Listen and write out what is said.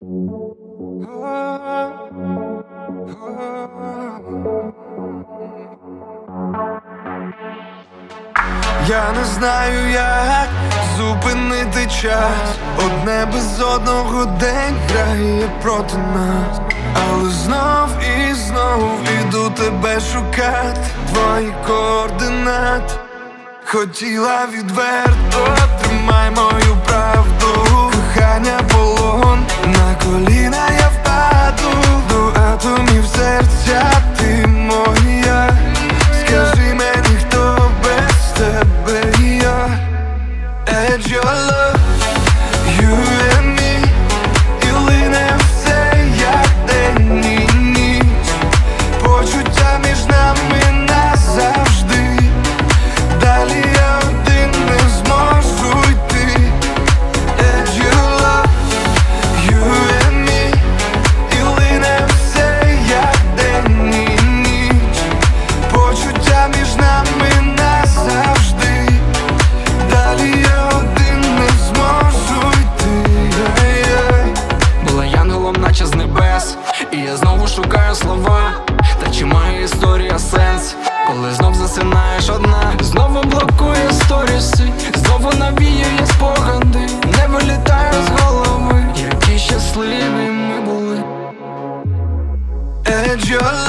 Я не знаю, як зупинити час. Одне без одного день грає проти нас. Але знов і знов іду тебе шукати, твої координати. Хотіла відверто, тримай мою правду. Кохання полон, на коліна я впаду. До атомів серця ти моя. Скажи мені, хто без тебе я. Edge your love, you and me. І лине все, як день і ніч. Почуття між нами назавжди. Далі я один не зможу йти. Edge your love, you and me. І лине все, як день і ніч. Почуття між нами назавжди. Далі я один не зможу йти. Була янголом, наче з небес, і я знову шукаю слова. Та чи має історія сенс, коли знов засинаєш одна? Знову блокує сторіси, знову навіює спогади. Не вилітає з голови, які щасливі ми були. Edge your